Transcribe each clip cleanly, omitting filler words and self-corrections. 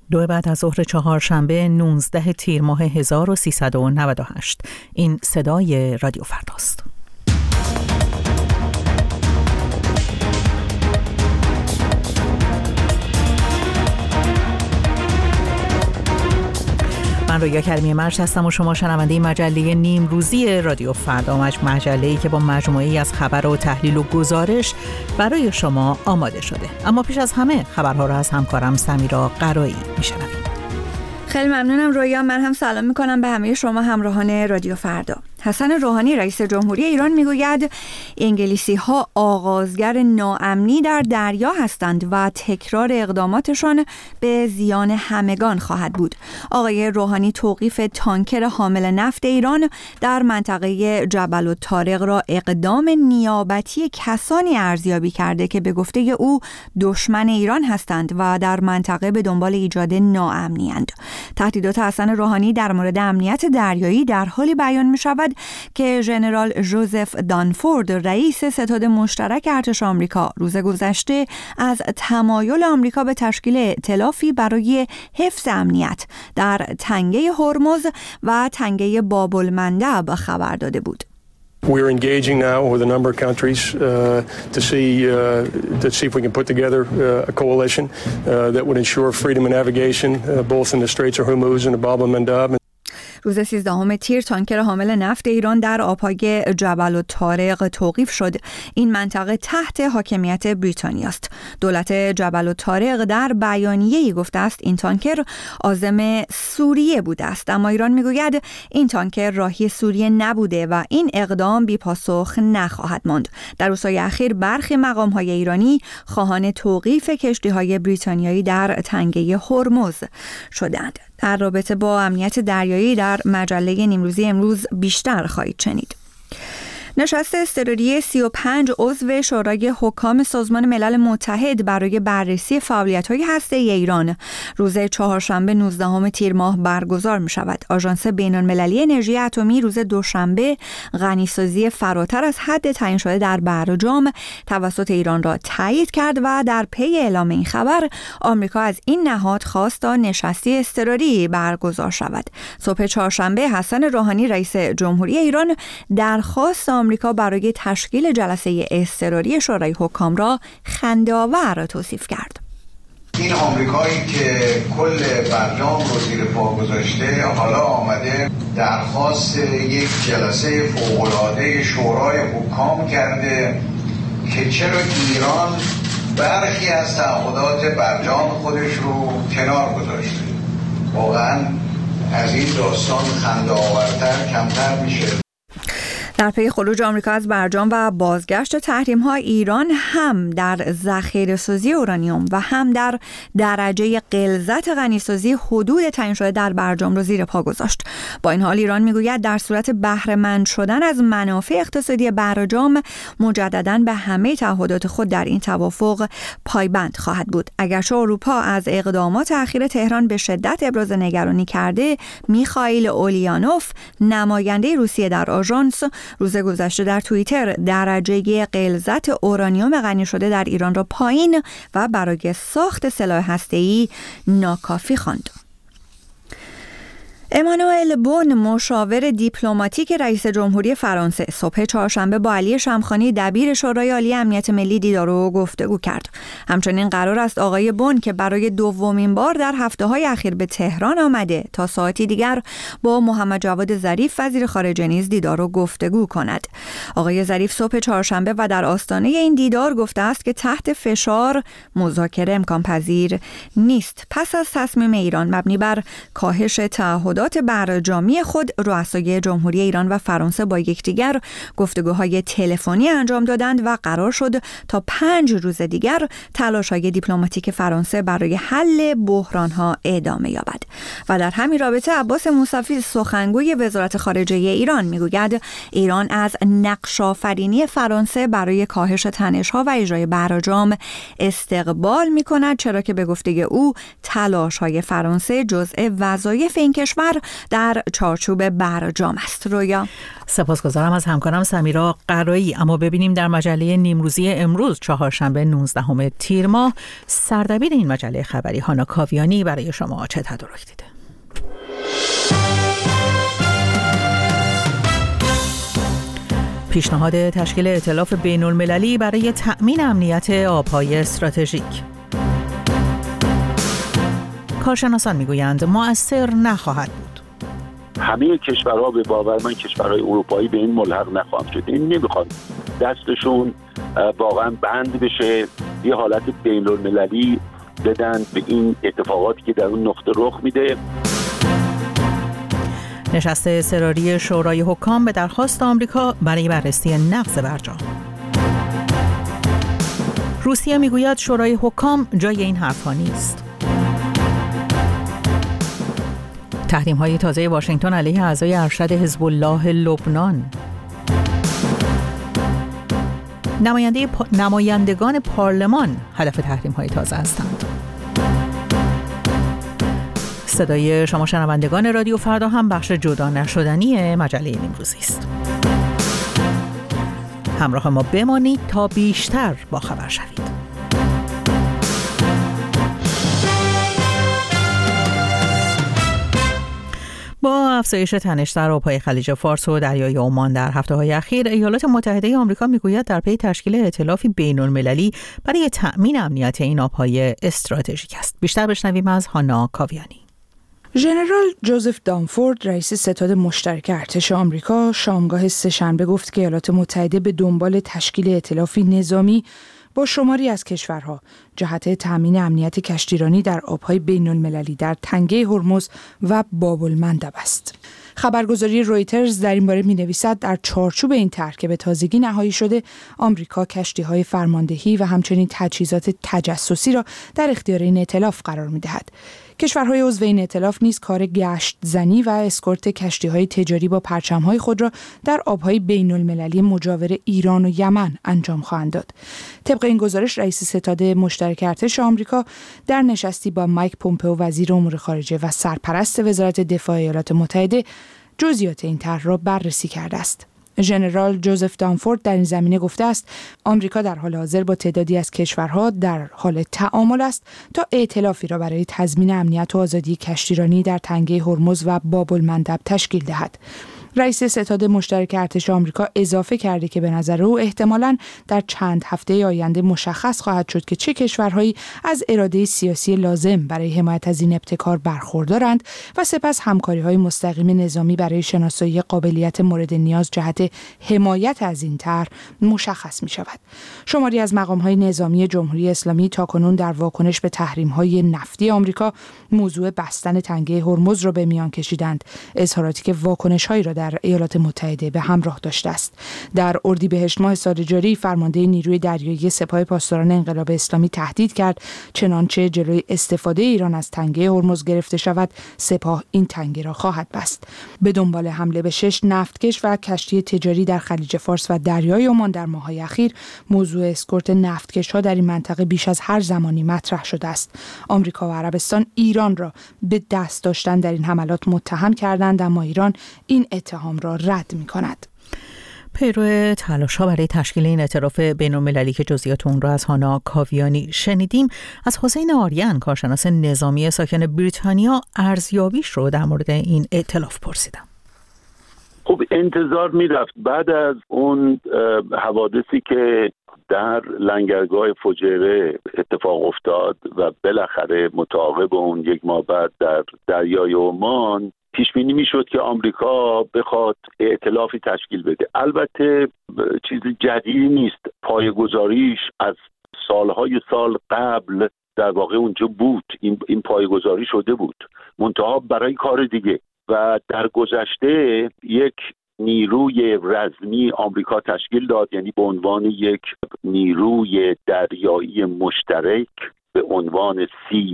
2 بعد از ظهر چهارشنبه 19 تیر ماه 1398. این صدای رادیو فرداست. من رویا کریمی مرش هستم و شما شنونده مجله نیم روزی رادیو فردا، مجله‌ای که با مجموعه‌ای از خبر و تحلیل و گزارش برای شما آماده شده. اما پیش از همه خبرها را از همکارم سمیرا قرایی میشنویم. خیلی ممنونم رویا. من هم سلام میکنم به همه شما همراهان رادیو فردا. حسن روحانی رئیس جمهوری ایران میگوید انگلیسی ها آغازگر ناامنی در دریا هستند و تکرار اقداماتشان به زیان همگان خواهد بود. آقای روحانی توقیف تانکر حامل نفت ایران در منطقه جبل الطارق را اقدام نیابتی کسانی ارزیابی کرده که به گفته او دشمن ایران هستند و در منطقه به دنبال ایجاد ناامنی اند. تهدیدات حسن روحانی در مورد امنیت دریایی در حالی بیان می شود که ژنرال جوزف دانفورد رئیس ستاد مشترک ارتش آمریکا روز گذشته از تمایل آمریکا به تشکیل ائتلافی برای حفظ امنیت در تنگه هرمز و تنگه باب المندب خبر داده بود. We're engaging now with a number of countries to see if we can put together a coalition that would ensure freedom of navigation both in the Straits of Hormuz and the Bab el-Mandab. روز 13 تیر تانکر حامل نفت ایران در آبهای جبل الطارق توقیف شد. این منطقه تحت حاکمیت بریتانیا است. دولت جبل الطارق در بیانیه‌ای گفته است این تانکر عازم سوریه بوده است، اما ایران میگوید این تانکر راهی سوریه نبوده و این اقدام بی پاسخ نخواهد ماند. در روزهای اخیر برخی مقام‌های ایرانی خواهان توقیف کشتی‌های بریتانیایی در تنگه هرمز شدند. در رابطه با امنیت دریایی در مجله نیمروزی امروز بیشتر خواهید شنید. نشست اضطراری 35 عضو شورای حکام سازمان ملل متحد برای بررسی فعالیت‌های هسته‌ای ایران روز چهارشنبه 19 تیر ماه برگزار می‌شود. آژانس بین‌المللی انرژی اتمی روز دوشنبه غنیسازی فراتر از حد تعیین شده در برجام توسط ایران را تایید کرد و در پی اعلام این خبر آمریکا از این نهاد خواست تا نشستی اضطراری برگزار شود. صبح چهارشنبه حسن روحانی رئیس جمهوری ایران درخواست آمریکا برای تشکیل جلسه اضطراری شورای حکام را خنده‌آور توصیف کرد. این آمریکایی که کل برجام رو زیر پا گذاشته حالا آمده درخواست یک جلسه فوق‌العاده شورای حکام کرده که چرا ایران برخی از تعهدات برجام خودش رو کنار گذاشته. واقعا از این داستان خنده‌آورتر کمتر میشه. در پی خروج آمریکا از برجام و بازگشت تحریم‌ها، ایران هم در ذخیره‌سازی اورانیوم و هم در درجه غلظت غنیسازی حدود تعیین شده در برجام را زیر پا گذاشت. با این حال ایران میگوید در صورت بهره‌مند شدن از منافع اقتصادی برجام مجدداً به همه تعهدات خود در این توافق پایبند خواهد بود. اگرچه اروپا از اقدامات اخیر تهران به شدت ابراز نگرانی کرده، میخائیل اولیانوف نماینده روسیه در آژانس روز گذشته در توییتر درجه غلظت اورانیوم غنی شده در ایران را پایین و برای ساخت سلاح هسته‌ای ناکافی خواند. امانوئل بون مشاور دیپلماتیک رئیس جمهوری فرانسه صبح چهارشنبه با علی شمخانی دبیر شورای عالی امنیت ملی دیدار و گفتگو کرد. همچنین قرار است آقای بون که برای دومین بار در هفته‌های اخیر به تهران آمده تا ساعتی دیگر با محمد جواد ظریف وزیر خارجه نیز دیدار و گفتگو کند. آقای ظریف صبح چهارشنبه و در آستانه این دیدار گفته است که تحت فشار مذاکره امکان پذیر نیست. پس از تصمیم ایران مبنی بر کاهش تعهدات برجامی خود، رؤسای جمهوری ایران و فرانسه با یکدیگر گفتگوهای تلفنی انجام دادند و قرار شد تا 5 روز دیگر تلاش‌های دیپلماتیک فرانسه برای حل بحران‌ها ادامه یابد. و در همین رابطه عباس موسوی سخنگوی وزارت خارجه ایران میگوید ایران از نقش‌آفرینی فرانسه برای کاهش تنش‌ها و اجرای برجام استقبال می‌کند، چرا که به گفته او تلاش‌های فرانسه جزء وظایف این کشور کشور در چارچوب برجام است. رویا. سپاسگزارم از همکارم سمیرا قرایی. اما ببینیم در مجله نیمروزی امروز چهارشنبه 19 تیر ماه سردبیر این مجله خبری هانا کاویانی برای شما چه تدارک دیده. پیشنهاد تشکیل ائتلاف بین‌المللی برای تأمین امنیت آب‌های استراتژیک. کارشناسان میگویند مؤثر نخواهد بود. همه کشورها به باور من کشورهای اروپایی به این ملحق نخواهند شد. این نمیخواد دستشون واقعا بند بشه، یه حالت بین‌المللی بدن به این اتفاقاتی که در اون نقطه رخ میده. نشست اضطراری شورای حکام به درخواست آمریکا برای بررسی نقض برجام. روسیه میگوید شورای حکام جای این حرفها نیست. تحریم‌های تازه واشنگتن علیه اعضای ارشد حزب الله لبنان. نمایندگان پارلمان هدف تحریم‌های تازه هستند. صدای شما شنوندگان رادیو فردا هم بخش جدا نشدنی مجله نیمروزی است. همراه ما بمانید تا بیشتر باخبر شوید. با افزایش تنش در آب‌های خلیج فارس و دریای عمان در هفته‌های اخیر، ایالات متحده آمریکا میگوید در پی تشکیل ائتلافی بین‌المللی برای تأمین امنیت این آب‌های استراتژیک است. بیشتر بشنویم از هانا کاویانی. ژنرال جوزف دانفورد، رئیس ستاد مشترک ارتش آمریکا، شامگاه سه‌شنبه گفت که ایالات متحده به دنبال تشکیل ائتلافی نظامی با شماری از کشورها جهت تأمین امنیت کشتیرانی در آب‌های بین‌المللی در تنگه هرمز و باب المندب است. خبرگزاری رویترز در این باره می‌نویسد در چارچوب این طرح که به تازگی نهایی شده، آمریکا کشتی‌های فرماندهی و همچنین تجهیزات تجسسی را در اختیار این ائتلاف قرار می‌دهد. کشورهای عضو این ائتلاف نیز کار گشت زنی و اسکورت کشتی‌های تجاری با پرچم‌های خود را در آب‌های بین‌المللی مجاور ایران و یمن انجام خواهند داد. طبق این گزارش، رئیس ستاد مشترک ارتش آمریکا در نشستی با مایک پومپئو وزیر امور خارجه و سرپرست وزارت دفاع ایالات متحده جزئیات این طرح را بررسی کرده است. ژنرال جوزف دانفورد در این زمینه گفته است آمریکا در حال حاضر با تعدادی از کشورها در حال تعامل است تا ائتلافی را برای تضمین امنیت و آزادی کشتیرانی در تنگه هرمز و باب المندب تشکیل دهد. رئیس ستاد مشترک ارتش آمریکا اضافه کرده که به نظر او احتمالاً در چند هفته آینده مشخص خواهد شد که چه کشورهایی از اراده سیاسی لازم برای حمایت از این ابتکار برخوردارند و سپس همکاری‌های مستقیم نظامی برای شناسایی قابلیت مورد نیاز جهت حمایت از این طرح مشخص می‌شود. شماری از مقام‌های نظامی جمهوری اسلامی تاکنون در واکنش به تحریم‌های نفتی آمریکا موضوع بستن تنگه هرمز را به میان کشیدند، اظهاراتی که واکنش‌هایی را در ایالات متحده به همراه داشته است. در اردیبهشت ماه سال جاری، فرمانده نیروی دریایی سپاه پاسداران انقلاب اسلامی تهدید کرد چنانچه جلوی استفاده ایران از تنگه هرمز گرفته شود، سپاه این تنگه را خواهد بست. به دنبال حمله به 6 نفتکش و کشتی تجاری در خلیج فارس و دریای عمان در ماه‌های اخیر، موضوع اسکورت نفتکش‌ها در این منطقه بیش از هر زمانی مطرح شده است. آمریکا و عربستان ایران را به دست داشتن در این حملات متهم کردند، اما ایران این اتهام را رد می‌کند. پیرو تلاش‌ها برای تشکیل این ائتلاف بین‌المللی که جزئیات اون را از هانا کاویانی شنیدیم، از حسین آریان، کارشناس نظامی ساکن بریتانیا، ارزیابیش رو در مورد این ائتلاف پرسیدم. خب انتظار میرفت بعد از اون حوادثی که در لنگرگاه فجیره اتفاق افتاد و بالاخره متعاقب اون یک ماه بعد در دریای عمان، پیش بینی میشد که آمریکا بخواد ائتلافی تشکیل بده. البته چیز جدیدی نیست، پایه‌گذاریش از سالهای سال قبل در واقع اونجا بود، این پایه‌گذاری شده بود، منتها برای کار دیگه. و در گذشته یک نیروی رزمی آمریکا تشکیل داد، یعنی به عنوان یک نیروی دریایی مشترک به عنوان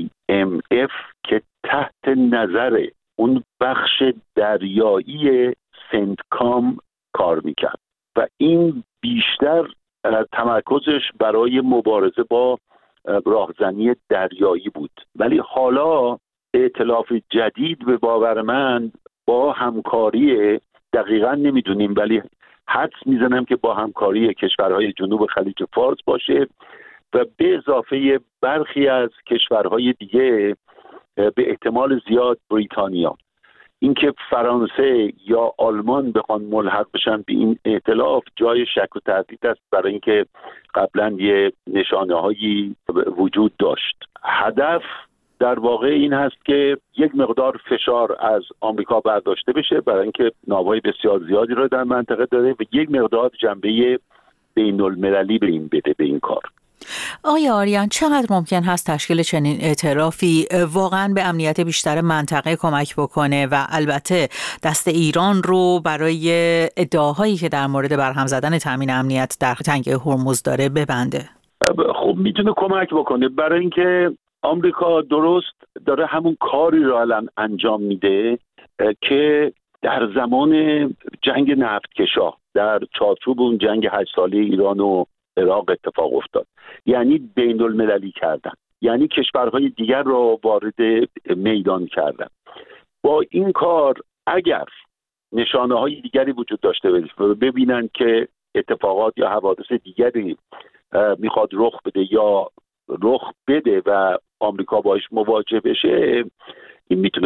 CMF که تحت نظر اون بخش دریایی سنتکام کار میکرد و این بیشتر تمرکزش برای مبارزه با راهزنی دریایی بود. ولی حالا ائتلاف جدید به باور من با همکاری دقیقاً نمیدونیم، ولی حدس میزنم که با همکاری کشورهای جنوب خلیج فارس باشه و به اضافه برخی از کشورهای دیگه، به احتمال زیاد بریتانیا. اینکه فرانسه یا آلمان بخوان ملحق بشن به این ائتلاف جای شک و تردید است، برای اینکه قبلا یه نشانه‌هایی وجود داشت. هدف در واقع این هست که یک مقدار فشار از آمریکا برداشته بشه، برای اینکه ناوهای بسیار زیادی رو در منطقه داره و یک مقدار جنبه بین المللی به این بده به این کار. آیا آریان چقدر ممکن هست تشکیل چنین ائتلافی واقعا به امنیت بیشتر منطقه کمک بکنه و البته دست ایران رو برای ادعاهایی که در مورد برهم زدن تامین امنیت در تنگه هرمز داره ببنده؟ خب میتونه کمک بکنه، برای اینکه آمریکا درست داره همون کاری رو الان انجام میده که در زمان جنگ نفتکشا در چارچوب اون جنگ 8 ساله ایران و عراق اتفاق افتاد، یعنی بین المللی کردن، یعنی کشورهای دیگر رو وارد میدان کردن. با این کار اگر نشانه های دیگری وجود داشته باشه، ببینن که اتفاقات یا حوادث دیگری میخواد رخ بده یا رخ بده و آمریکا باش مواجه بشه، این میتونه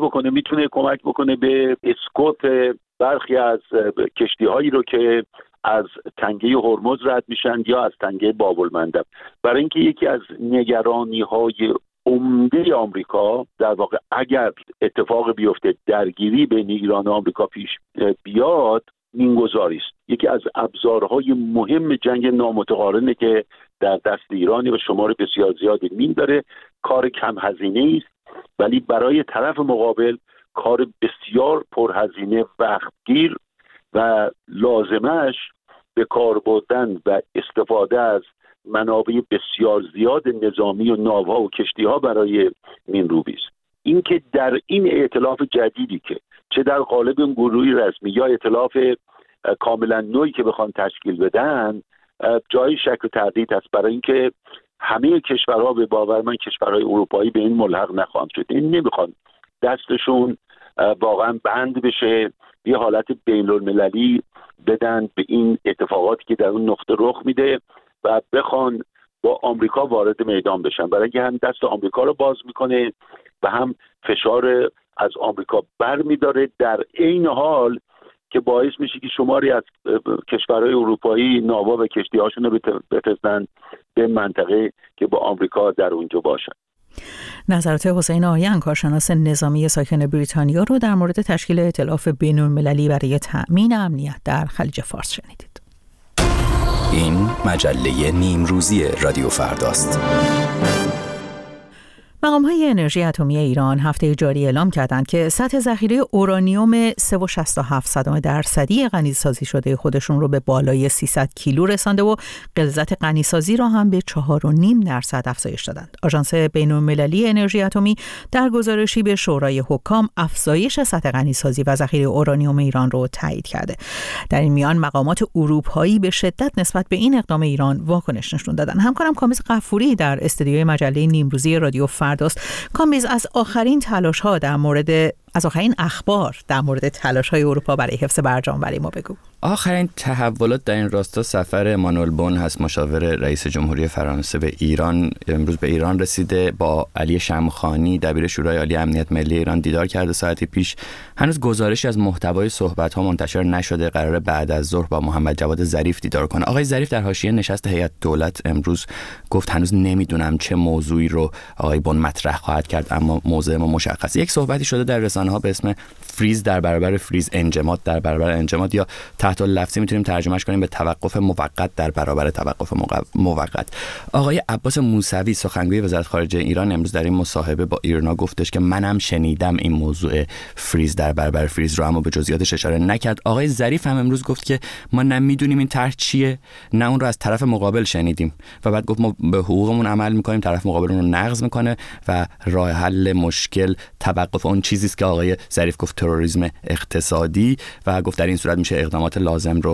کمک بکنه به اسکوت برخی از کشتی هایی رو که از تنگه هرمز رد میشن یا از تنگه باب المندب. برای اینکه یکی از نگرانی های عمده آمریکا در واقع اگر اتفاق بیفته درگیری بین ایران و آمریکا پیش بیاد، مینگذاری است. یکی از ابزارهای مهم جنگ نامتقارنه که در دست ایرانی و شمار بسیار زیادی مین داره. کار کم هزینه است ولی برای طرف مقابل کار بسیار پرهزینه، وقتگیر و لازمش به کار بردن و استفاده از منابع بسیار زیاد نظامی و ناوها و کشتی‌ها برای مینروبی است. اینکه در این ائتلاف جدیدی که چه در قالب گروهی رسمی یا ائتلاف کاملا نوعی که بخوان تشکیل بدن، جای شک و تردید است، برای اینکه همه کشورها به باور من کشورهای اروپایی به این ملحق نخواهند شد. این نمیخوان دستشون واقعا بند بشه، یه حالت بین المللی بدن به این اتفاقاتی که در اون نقطه رخ میده و بخوان با آمریکا وارد میدان بشن، برای اینکه هم دست آمریکا رو باز میکنه و هم فشار از آمریکا بر میداره، در عین حال که باعث میشه که شماری از کشورهای اروپایی ناوا و کشتی‌هاشون رو بفرستن به منطقه که با آمریکا در اونجا باشن. نظرات حسین آریان، کارشناس نظامی ساکن بریتانیا، رو در مورد تشکیل ائتلاف بین‌المللی برای تأمین امنیت در خلیج فارس شنیدید. این مجله نیمروزی رادیو فرداست. مقام‌های انرژی اتمی ایران هفته جاری اعلام کردند که سطح ذخیره اورانیوم 3.67% غنیسازی شده خودشون رو به بالای 300 کیلو رسانده و غلظت غنیسازی را هم به 4.5% افزایش دادند. آژانس بین‌المللی انرژی اتمی در گزارشی به شورای حکام افزایش سطح غنیسازی و ذخیره اورانیوم ایران رو تایید کرده. در این میان مقامات اروپایی به شدت نسبت به این اقدام ایران واکنش نشون دادند. همکارم کامیز غفوری در استودیوی مجله نیمروزی رادیو فرداست. کامیز، از آخرین اخبار در مورد تلاش‌های اروپا برای حفظ برجام برای ما بگو. آخرین تحولات در این راستا سفر امانوئل بون هست، مشاور رئیس جمهوری فرانسه به ایران. امروز به ایران رسیده، با علی شمخانی دبیر شورای عالی امنیت ملی ایران دیدار کرده ساعتی پیش. هنوز گزارشی از محتوای صحبت‌ها منتشر نشده، قراره بعد از ظهر با محمد جواد ظریف دیدار کنه. آقای ظریف در حاشیه نشست هیئت دولت امروز گفت هنوز نمیدونم چه موضوعی رو آقای بون مطرح خواهد کرد، اما موضوع ما مشخصه. یک صحبتی شده در رسانه‌ها به اسم فریز در برابر فریز، انجماد در برابر انجماد، یا تحت لفظی میتونیم ترجمهش کنیم به توقف موقت در برابر توقف موقت. آقای عباس موسوی سخنگوی وزارت خارجه ایران امروز در این مصاحبه با ایرنا گفتش که منم شنیدم این موضوع فریز در برابر فریز رو، اما به جزئیاتش اشاره نکرد. آقای ظریف هم امروز گفت که ما نمیدونیم این طرح چیه، نه اون رو از طرف مقابل شنیدیم، و بعد گفت ما به حقوقمون عمل میکنیم، طرف مقابل اون رو نقض میکنه و راه حل مشکل توقف اون چیزی است که آقای ظریف گفت تروریسم اقتصادی، و گفت در این صورت میشه اقدامات لازم رو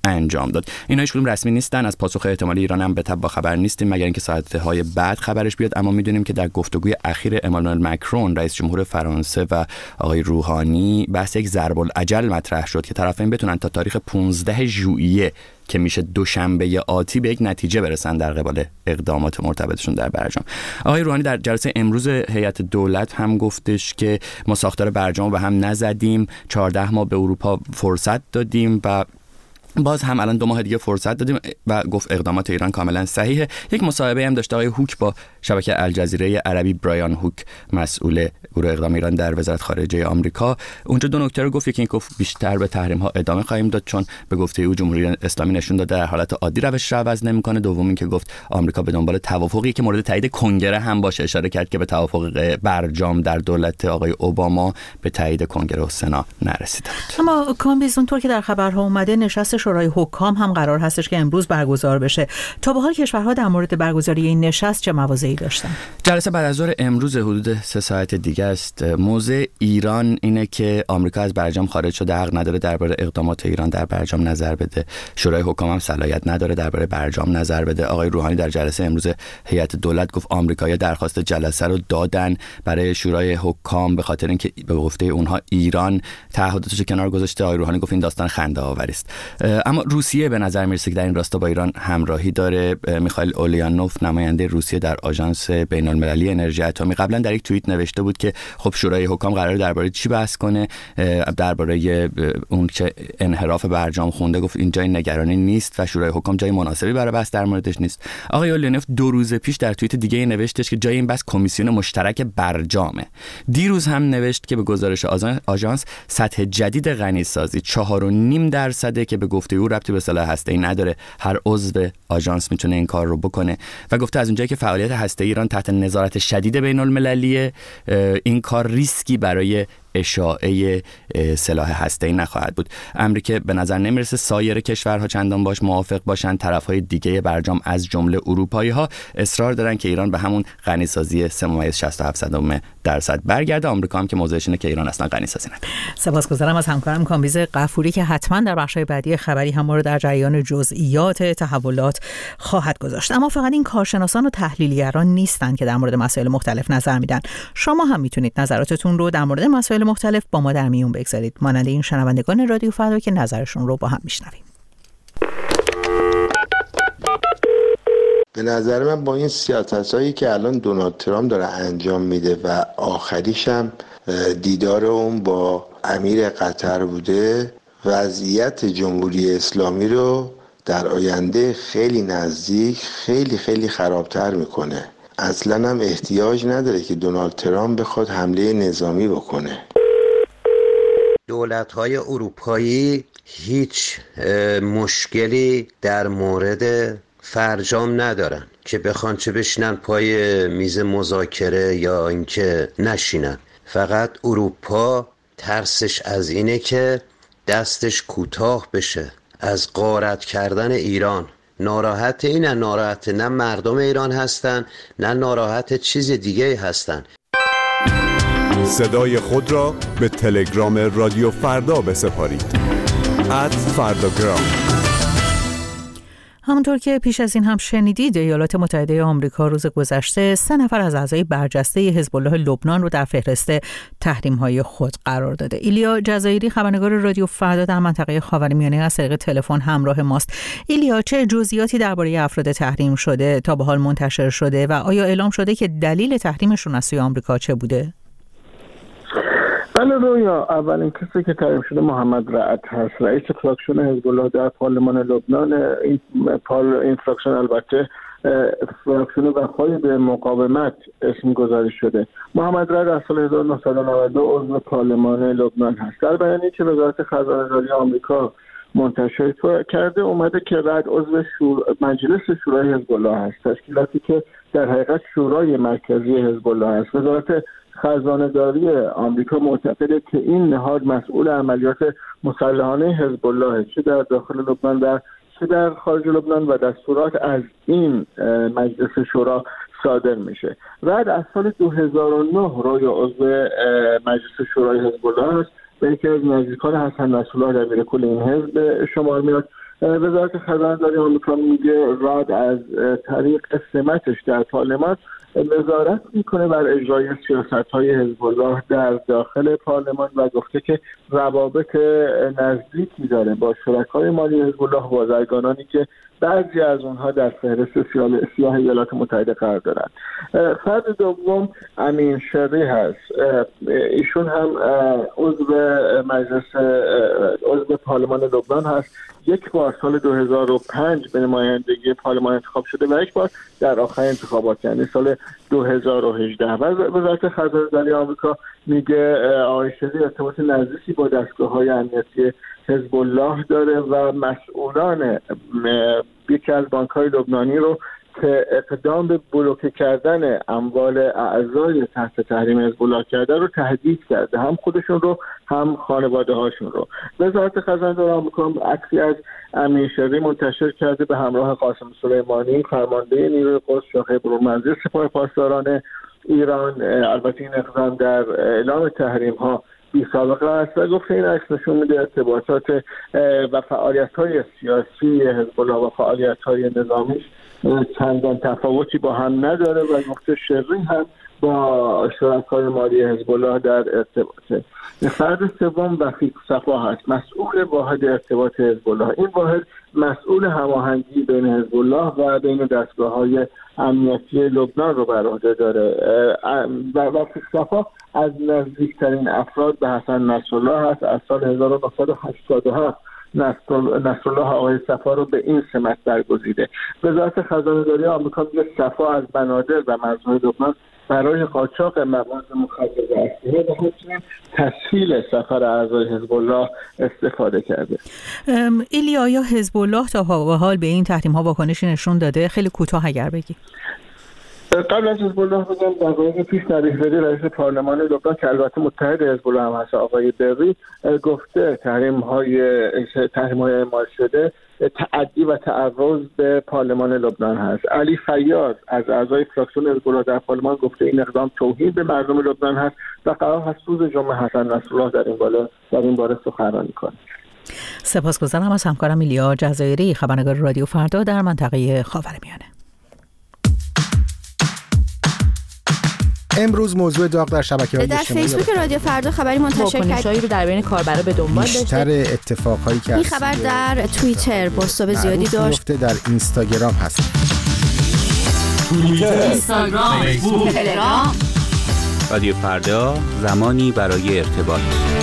انجام داد. اینا هیچ کدوم رسمی نیستن، از پاسخ احتمالی ایران هم به تبع با خبر نیستیم مگر اینکه ساعت‌های بعد خبرش بیاد. اما میدونیم که در گفتگوی اخیر امانوئل مکرون رئیس جمهور فرانسه و آقای روحانی بحث یک ضرب الاجل مطرح شد که طرفین بتونن تا تاریخ 15 ژوئیه که میشه دوشنبه آتی به یک نتیجه برسن در قبال اقدامات مرتبطشون در برجام. آقای روحانی در جلسه امروز هیئت دولت هم گفتش که ما ساختار برجام به هم نزدیم، 14 ماه به اروپا فرصت دادیم و باز هم الان 2 ماه دیگه فرصت دادیم و گفت اقدامات ایران کاملا صحیحه. یک مصاحبه هم داشته آقای هوک با شبکه الجزیره عربی، برایان هوک مسئول گروه اقدام ایران در وزارت خارجه آمریکا. اونجا 2 نکته رو گفت. یکی این گفت بیشتر به تحریم ها ادامه خواهیم داد چون به گفته او جمهوری اسلامی نشون داده در حالت عادی روش را عوض نمیکنه. دوم این که گفت آمریکا به دنبال توافقی که مورد تایید کنگره هم باشه، اشاره کرد که به توافق برجام در دولت آقای اوباما به تایید کنگره و سنا نرسیده بود. اما کامبیز اونطور که در خبرها اومده نشست شورای حکام هم قرار هستش که امروز برگزار بشه. تا به حال کشورها در مورد برگزاری این نشست چه مواضعی داشتن؟ جلسه بعد از ظهر امروز حدود 3 ساعت دیگه است. موضع ایران اینه که آمریکا از برجام خارج شده، حق نداره درباره اقدامات ایران در برجام نظر بده. شورای حکام هم صلاحیت نداره درباره برجام نظر بده. آقای روحانی در جلسه امروز هیئت دولت گفت آمریکایی‌ها درخواست جلسه رو دادن برای شورای حکام به خاطر اینکه به گفته اونها ایران تعهداتش کنار گذاشته. آقای روحانی گفت این داستان خنده‌آوری است. اما روسیه به نظر میرسه که در این راستا با ایران همراهی داره. میخائیل اولیانوف نماینده روسیه در آژانس بین‌المللی انرژی اتمی قبلا در یک توییت نوشته بود که خب شورای حکام قراره درباره چی بحث کنه، درباره اون که انحراف برجام خونده. گفت این جای نگرانی نیست و شورای حکام جای مناسبی برای بحث در موردش نیست. آقای اولیانوف 2 روز پیش در توییت دیگه نوشتش که جای این بحث کمیسیون مشترک برجامه. دیروز هم نوشت که به گزارش آژانس سطح جدید غنیسازی 4.5% که به گفته او ربطی به سلاح هسته‌ای نداره، هر عضو آژانس میتونه این کار رو بکنه و گفته از اونجایی که فعالیت هسته‌ای ایران تحت نظارت شدید بین‌المللیه، این کار ریسکی برای اشاعه سلاح هسته‌ای نخواهد بود. امریکا به نظر نمیرسه سایر کشورها چندان باش موافق باشن. طرفهای دیگه برجام از جمله اروپایی‌ها اصرار دارن که ایران به همون غنیسازی 3.67% برگرده. آمریکا هم که موضعش اینه که ایران اصلا غنیسازی نکنه. سپاسگزارم از همکارم کامبیز غفوری که حتما در بخش‌های بعدی خبری هم ما رو در جریان جزئیات تحولات خواهد گذاشت. اما فقط این کارشناسان و تحلیلگران نیستن که در مورد مسائل مختلف نظر میدن. شما هم میتونید نظراتتون رو در مورد مسائل مختلف با ما در میون بگذارید، مانند این شنوندگان رادیو فردا که نظرشون رو با هم میشنویم. به نظر من با این سیاست‌هایی که الان دونالد ترامپ داره انجام میده و آخریش هم دیدار اون با امیر قطر بوده، وضعیت جمهوری اسلامی رو در آینده خیلی نزدیک خیلی خرابتر میکنه. اصلا هم احتیاج نداره که دونالد ترامپ بخواد حمله نظامی بکنه. دولت‌های اروپایی هیچ مشکلی در مورد فرجام ندارن که بخوان چه بشینن پای میز مذاکره یا اینکه نشینن. فقط اروپا ترسش از اینه که دستش کوتاه بشه از غارت کردن ایران. ناراحت اینه، ناراحت نه مردم ایران هستن نه ناراحت چیز دیگه هستن. صدای خود را به تلگرام رادیو فردا بسپارید. @فرداگرام. همونطور که پیش از این هم شنیدید، ایالات متحده آمریکا روز گذشته 3 نفر از اعضای برجسته حزب الله لبنان رو در فهرست تحریم‌های خود قرار داده. ایلیا جزایری خبرنگار رادیو فردا در منطقه خاورمیانه از طریق تلفن همراه ماست. ایلیا، چه جزئیاتی درباره افراد تحریم شده تا به حال منتشر شده و آیا اعلام شده که دلیل تحریمشون از سوی آمریکا چه بوده؟ بله رویا، اولین کسی که تحریم شده محمد رعد هست، رئیس فراکسیون حزب الله در پارلمان لبنان. این فراکسیون البته فراکسیون وفای به مقاومت اسم گذاری شده. محمد رعد از سال 1992 عضو پارلمان لبنان هست. در بیانیه‌ای که وزارت خزانه‌داری آمریکا منتشر کرده اومده که رعد عضو مجلس شورای حزب الله هست، تشکیلاتی که در حقیقت شورای مرکزی حزب الله است. وزارت خزانه‌داری آمریکا معتقده که این نهاد مسئول عملیات مسلحانه حزب الله، چه در داخل لبنان و چه در خارج لبنان، و دستورات از این مجلس شورا صادر میشه. رعد از سال 2009 رای عضو مجلس شورای حزب الله است و یکی از نزدیکان حسن نصرالله دبیرکل این حزب شمار میاد. وزارت خزانه‌داری آمریکا میگه راد از طریق سمتش در پارلمان نظارت میکنه بر اجرای سیاست‌های حزب الله در داخل پارلمان و گفته که روابط نزدیکی داره با شرکای مالی حزب الله و بازرگانانی که بعضی از اونها در فهرست سیاه ایالات متحده قرار دارند. فرد دوم امین شری هست. ایشون هم عضو پارلمان لبنان هست. یک بار سال 2005 به نمایندگی پارلمان انتخاب شده و یک بار در آخر انتخابات یعنی سال 2018. وزارت خزانه‌داری آمریکا میگه آقای شری ارتباط نزدیکی با دستگاه‌های امنیتی حزب الله داره و مسئولان یکی از بانک‌های لبنانی رو که اقدام به بلوکه کردن اموال اعضای تحت تحریم حزب الله کرده رو تهدید کرده، هم خودشون رو هم خانواده هاشون رو. وزارت خزانه‌داری آمریکا عکسی از امین شری منتشر کرده به همراه قاسم سلیمانی فرمانده نیروی قدس شاخه برون‌مرزی سپاه پاسداران ایران. البته این اقدام در اعلام تحریم ها بی سابقه است و گفته این عکس نشون میده ارتباطات و فعالیت‌های سیاسی حزب الله و فعالیت‌های نظامیش چندان تفاوتی با هم نداره و گفته شری هم با شرکای مالی حزب الله در ارتباطه. فرد سوم وفیق صفا هست، مسئول واحد ارتباط حزب الله. این واحد مسئول هماهنگی بین حزب الله و بین دستگاه‌های امنیتی لبنان رو بر عهده داره و وفیق صفا از نزدیکترین افراد به حسن نصرالله هست. از سال 1987 نصرالله آقای صفا رو به این سمت برگزیده. وزارت خزانه‌داری آمریکا میگه صفا از بنادر و مرزهای لبنان برای قاچاق مواد مخدر اسلحه و همچنین تسهیل سفر اعضای حزب الله استفاده کرده. ایلیا، یا حزب الله تا حال به این تحریم‌ها واکنشی نشون داده؟ خیلی کوتاه اگر بگی. قبل از حزب الله بگم دقایق پیش نبیه بری رئیس پارلمان لبنان که البته متحد حزب الله هم هست آقای بری گفته تحریم‌های اعمال شده تعدی و تعرض به پارلمان لبنان هست. علی فیاض از اعضای فراکسیون حزب الله در پارلمان گفته این اقدام توهین به مردم لبنان هست و قرار هست روز جمعه حسن نصرالله در این باره سخنرانی کنه. سپاسگزارم از همکارم ایلیا جزایری، خبرنگار رادیو فردا در منطقه خاورمیانه. امروز موضوع داغ در شبکه‌های اجتماعی در فیسبوک رادیو فردا خبری منتشر واکنش‌هایی رو در بین کاربرا به دنبال داشته. بیشتر اتفاقایی که این خبر در توییتر بازتاب زیادی داشت. در اینستاگرام هست. توییتر، اینستاگرام، فیسبوک، تلگرام. رادیو فردا، زمانی برای ارتباط.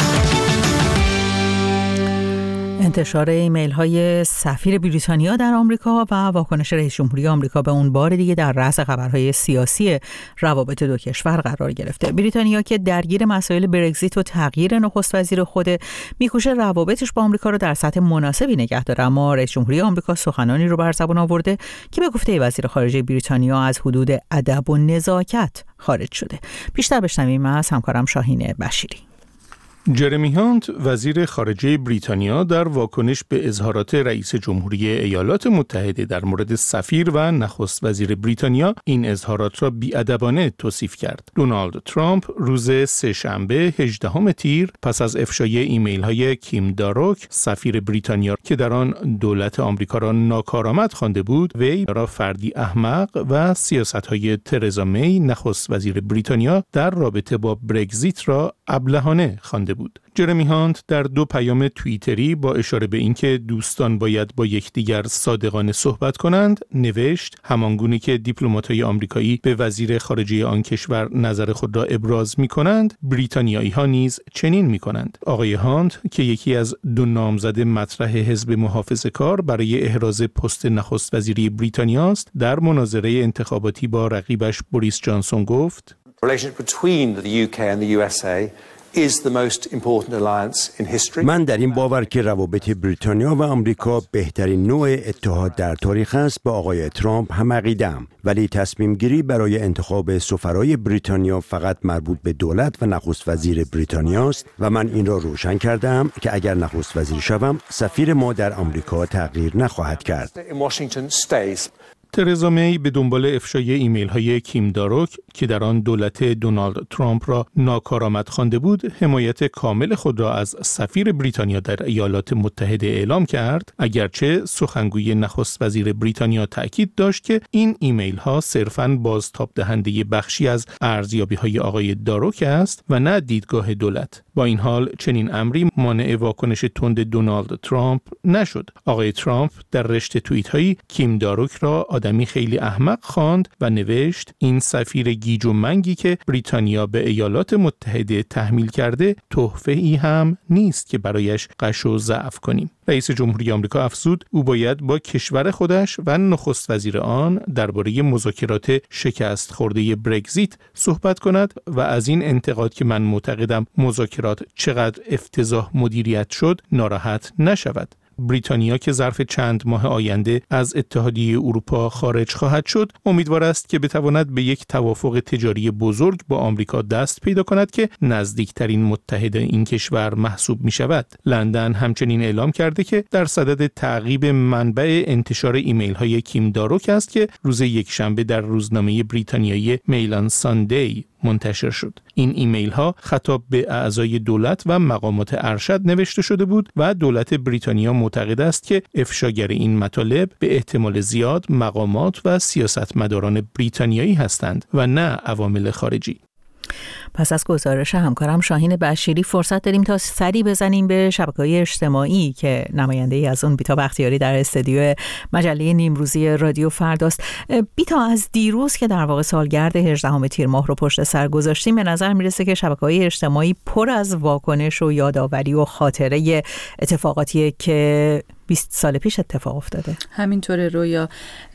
انتشار ایمیل‌های سفیر بریتانیا در آمریکا و واکنش رئیس جمهوری آمریکا به اون بار دیگه در رأس خبرهای سیاسی روابط دو کشور قرار گرفته. بریتانیا که درگیر مسائل برگزیت و تغییر نخست وزیر خود می‌کوشه روابطش با آمریکا رو در سطح مناسبی نگه داره، اما رئیس جمهوری آمریکا سخنانی رو بر زبان آورده که به گفته وزیر خارجه بریتانیا از حدود ادب و نزاکت خارج شده. بیشتر بشنویم از همکارم شاهین بشیری. جرمی هانت وزیر خارجه بریتانیا در واکنش به اظهارات رئیس جمهوری ایالات متحده در مورد سفیر و نخست وزیر بریتانیا این اظهارات را بی‌ادبانه توصیف کرد. دونالد ترامپ روز سه‌شنبه 18 تیر پس از افشای ایمیل‌های کیم داروک سفیر بریتانیا که در آن دولت آمریکا را ناکارآمد خوانده بود، وی را فردی احمق و سیاست‌های ترزا می نخست وزیر بریتانیا در رابطه با برگزیت را ابلهانه خوانده بود. جرمی هانت در 2 پیام توییتری با اشاره به اینکه دوستان باید با یکدیگر صادقانه صحبت کنند نوشت همانگونه که دیپلمات‌های آمریکایی به وزیر خارجه آن کشور نظر خود را ابراز می‌کنند، بریتانیایی‌ها نیز چنین می‌کنند. آقای هانت که یکی از 2 نامزد مطرح حزب محافظه‌کار برای احراز پست نخست وزیری بریتانیا است، در مناظره انتخاباتی با رقیبش بوریس جانسون گفت: من در این باور که روابط بریتانیا و آمریکا بهترین نوع اتحاد در تاریخ است با آقای ترامپ هم عقیده‌ام، ولی تصمیم گیری برای انتخاب سفرای بریتانیا فقط مربوط به دولت و نخست وزیر بریتانیا است و من این را روشن کردم که اگر نخست وزیر شوم سفیر ما در آمریکا تغییر نخواهد کرد. ترزا می به دنبال افشای ایمیل های کیم داروک که در آن دولت دونالد ترامپ را ناکارآمد خوانده بود، حمایت کامل خود را از سفیر بریتانیا در ایالات متحده اعلام کرد، اگرچه سخنگوی نخست وزیر بریتانیا تأکید داشت که این ایمیل ها صرفاً بازتاب دهنده بخشی از ارزیابی های آقای داروک است و نه دیدگاه دولت. با این حال چنین امری مانع واکنش تند دونالد ترامپ نشد. آقای ترامپ در رشته توییت هایی کیم داروک را آدمی خیلی احمق خواند و نوشت این سفیر گیج و منگی که بریتانیا به ایالات متحده تحمیل کرده تحفه ای هم نیست که برایش غش و ضعف کنیم. رئیس جمهوری آمریکا افزود او باید با کشور خودش و نخست وزیر آن درباره مذاکرات شکست خورده برگزیت صحبت کند و از این انتقاد که من معتقدم مذاکرات چقدر افتضاح مدیریت شد ناراحت نشود. بریتانیا که ظرف چند ماه آینده از اتحادیه اروپا خارج خواهد شد، امیدوار است که بتواند به یک توافق تجاری بزرگ با آمریکا دست پیدا کند که نزدیکترین متحد این کشور محسوب می شود. لندن همچنین اعلام کرده که در صدد تعقیب منبع انتشار ایمیل های کیم داروک است که روز یکشنبه در روزنامه بریتانیایی میل آن ساندی منتشر شد. این ایمیل ها خطاب به اعضای دولت و مقامات ارشد نوشته شده بود و دولت بریتانیا معتقد است که افشاگر این مطالب به احتمال زیاد مقامات و سیاستمداران بریتانیایی هستند و نه عوامل خارجی. پس از گزارش همکارم شاهین بشیری فرصت داریم تا سری بزنیم به شبکه‌های اجتماعی که نماینده‌ای از اون بیتا بختیاری در استودیو مجله نیمروزی رادیو فرداست. بیتا، از دیروز که در واقع سالگرد 18 تیر ماه رو پشت سر گذاشتیم، به نظر میرسه که شبکه‌های اجتماعی پر از واکنش و یادآوری و خاطره اتفاقاتیه که 20 سال پیش اتفاق افتاده. همینطوره رویا.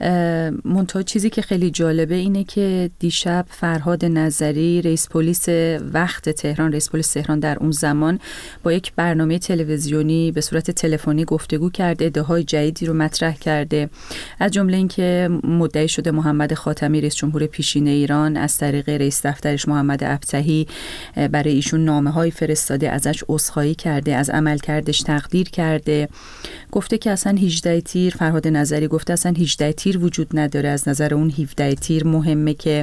منتها چیزی که خیلی جالبه اینه که دیشب فرهاد نظری، رئیس پلیس وقت تهران، رئیس پلیس تهران در اون زمان، با یک برنامه تلویزیونی به صورت تلفنی گفتگو کرده، ایده‌های جدیدی رو مطرح کرده، از جمله اینکه مدعی شده محمد خاتمی رئیس جمهور پیشین ایران از طریق رئیس دفترش محمد ابطحی برای ایشون نامه‌های فرستاده، ازش عذرخواهی کرده، از عملکردش تقدیر کرده. گفته که اصلا 18 تیر، فرهاد نظری گفته اصلا 18 تیر وجود نداره، از نظر اون 17 تیر مهمه که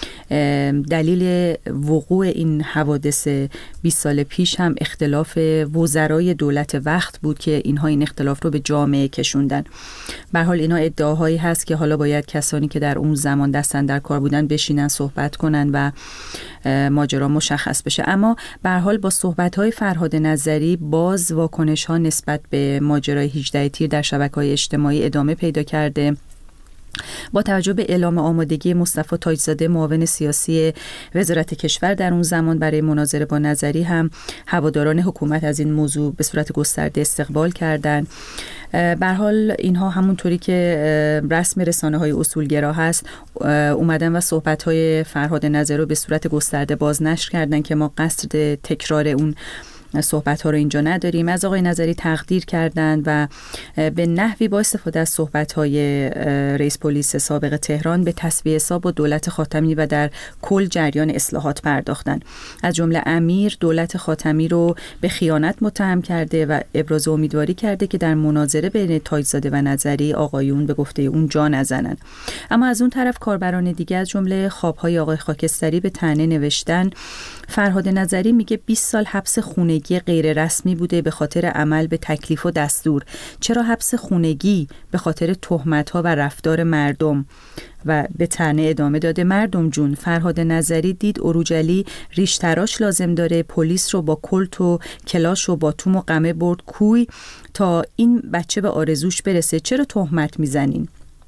دلیل وقوع این حوادث 20 سال پیش هم اختلاف وزرای دولت وقت بود که اینها این اختلاف رو به جامعه کشوندن. به هر حال اینا ادعاهایی هست که حالا باید کسانی که در اون زمان دستن در کار بودن بشینن صحبت کنن و ماجرا مشخص بشه. اما به هر حال با صحبت‌های فرهاد نظری باز واکنش‌ها نسبت به ماجرای 18 تیر در شبکه‌های اجتماعی ادامه پیدا کرده. با توجه به اعلام آمادگی مصطفی تاجزاده معاون سیاسی وزارت کشور در اون زمان برای مناظره با نظری، هم هواداران حکومت از این موضوع به صورت گسترده استقبال کردند. به هر حال اینها همونطوری که رسم رسانه‌های اصولگرا هست اومدن و صحبت‌های فرهاد نظری رو به صورت گسترده بازنشر کردن که ما قصد تکرار اون صحبت ها رو اینجا نداریم. از آقای نظری تقدیر کردند و به نحوی با استفاده از صحبت های رئیس پلیس سابق تهران به تسویه حساب با دولت خاتمی و در کل جریان اصلاحات پرداختند. از جمله امیر دولت خاتمی رو به خیانت متهم کرده و ابراز امیدواری کرده که در مناظره بین تاجزاده و نظری آقایون به گفته اون جا نزنن. اما از اون طرف کاربران دیگه از جمله خوابهای آقای خاکستری به طعنه نوشتن فرهاد نظری میگه 20 سال حبس خونگی غیر رسمی بوده به خاطر عمل به تکلیف و دستور. چرا حبس خونگی؟ به خاطر تهمت‌ها و رفتار مردم. و به طعنه ادامه داده مردم جون، فرهاد نظری دید عروجلی ریش تراش لازم داره، پلیس رو با کلت و کلاش و با توم و قمه برد کوی تا این بچه به آرزوش برسه. چرا تهمت میزنین؟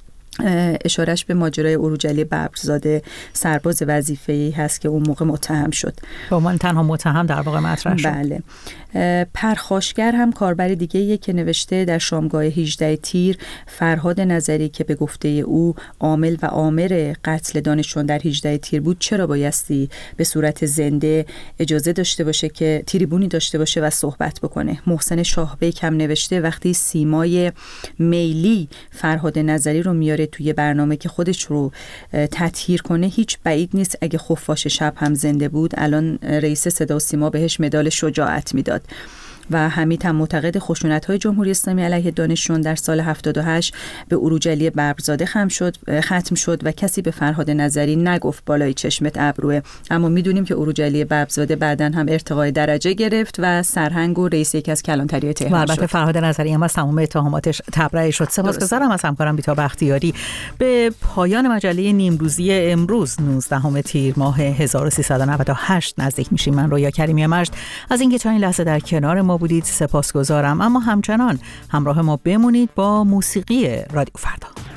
اشارش به ماجرای عروجلی ببرزاده، سرباز وظیفه‌ای هست که اون موقع متهم شد. با من تنها متهم در واقع مطرح شد. بله. پرخاشگر هم کاربر دیگه‌ایه که نوشته در شامگاه 18 تیر فرهاد نظری که به گفته او عامل و آمر قتل دانشجویان در 18 تیر بود، چرا بایستی به صورت زنده اجازه داشته باشه که تریبونی داشته باشه و صحبت بکنه؟ محسن شاهبیک هم نوشته وقتی سیمای میلی فرهاد نظری رو میاره توی برنامه که خودش رو تطهیر کنه، هیچ بعید نیست اگه خفاش شب هم زنده بود الان رئیس صدا و سیما بهش مدال شجاعت میداد. و حمید هم معتقد خشونت‌های جمهوری اسلامی علیه دانشجویان در سال 78 به عروج علی ببرزاده ختم شد و کسی به فرهاد نظری نگفت بالای چشمت ابروه. اما میدونیم که عروج علی ببرزاده بعداً هم ارتقای درجه گرفت و سرهنگ و رئیس یکی از کلانتری‌های تهران شد. البته فرهاد نظری هم از تمام اتهاماتش تبرئه شد. سپاسگزارم از همکارم بیتاب اختیاری. به پایان مجله نیمروزی امروز 19 تیر ماه 1398 نزدیک میشیم. من رویا کریمی مجد از اینکه تا این لحظه در کنار ما بودید سپاسگزارم، اما همچنان همراه ما بمونید با موسیقی رادیو فردا.